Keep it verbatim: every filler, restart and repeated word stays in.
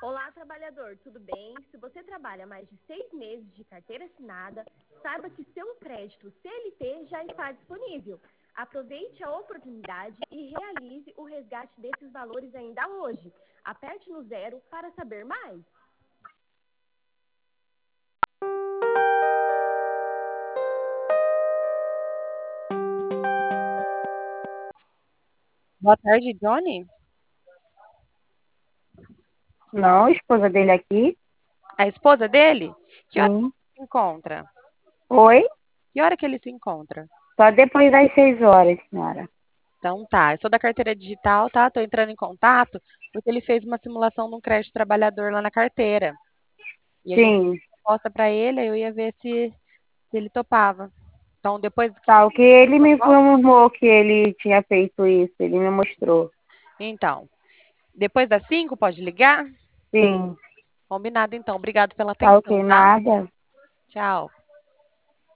Olá, trabalhador, tudo bem? Se você trabalha mais de seis meses de carteira assinada, saiba que seu crédito C L T já está disponível. Aproveite a oportunidade e realize o resgate desses valores ainda hoje. Aperte no zero para saber mais. Boa tarde, Johnny. Não, a esposa dele aqui. A esposa dele? Que hora Sim. que se encontra? Oi? Que hora que ele se encontra? Só depois das seis horas, senhora. Então tá, eu sou da carteira digital, tá? Tô entrando em contato porque ele fez uma simulação de um crédito trabalhador lá na carteira. E a gente Sim. posta para ele, aí eu ia ver se, se ele topava. Então depois Tá, o que ele eu me volto? informou que ele tinha feito isso, ele me mostrou. Então, depois das cinco pode ligar? Sim. Combinado então. Obrigado pela Tá, ok, atenção, tá? nada. Tchau.